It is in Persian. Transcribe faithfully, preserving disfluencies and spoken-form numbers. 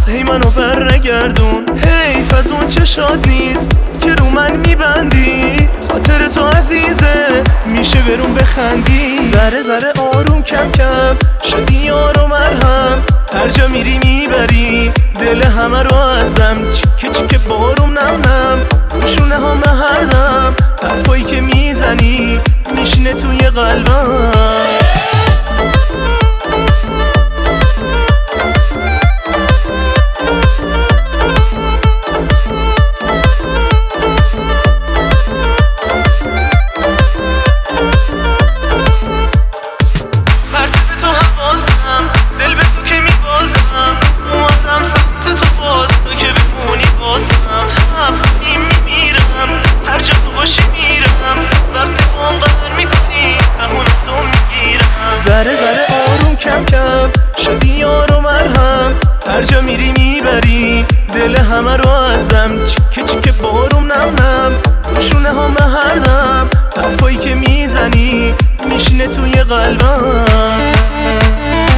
باز هی منو بر نگردون. حیف از اون چشات نیست که رو من میبندی، خاطر تو عزیزه میشه برون بخندی. ذره ذره آروم کم کم شدی یار و مرهم، هر جا میری میبری دل همه رو از دم. چیکه چیکه باروم نم نم روشونه ها هر دم، حرفایی که میزنی میشینه توی قلبم. ذره ذره آروم کم کم شدی یار و مرهم، هر جا میری میبری دل همه رو از دم. چیکه چیکه باروم نم نم روشونه ها هر دم، حرفایی که میزنی میشینه توی قلبم.